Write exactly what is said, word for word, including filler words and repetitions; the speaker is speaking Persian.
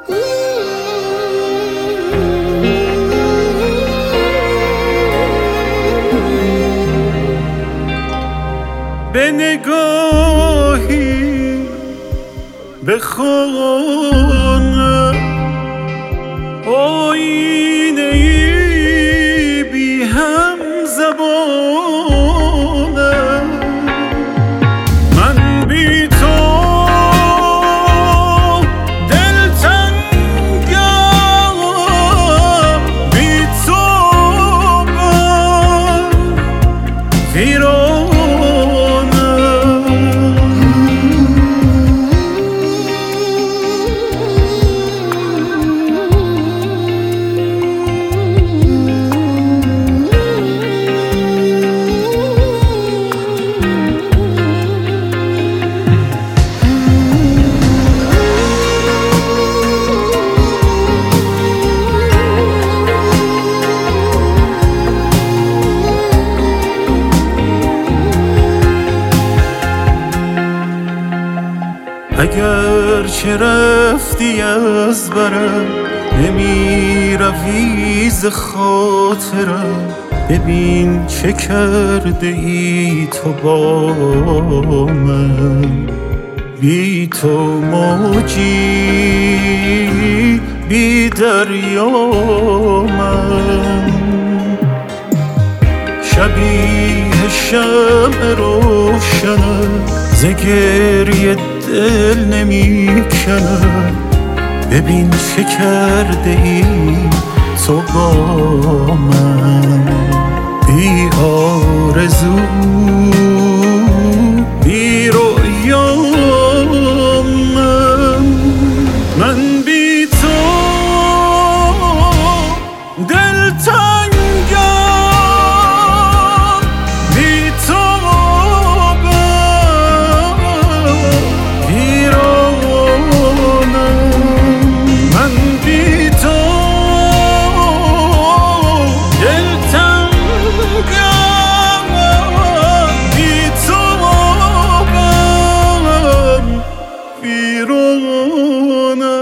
به نگاهی به خانه آینه ای بی هم زبانه من بی تو دلتنگم بی تو ویرانه اگر چه رفتی از برم نمی روی ز خاطرم ببین چه کرده ای تو با من بی تو موجی بی دریا من شبیه شمع روشنم ز گریه دل نمی کنم ببین چه کرده ای تو با من بی آرزو بی رویا من من بی تو دلتنگم بی تو ویرانه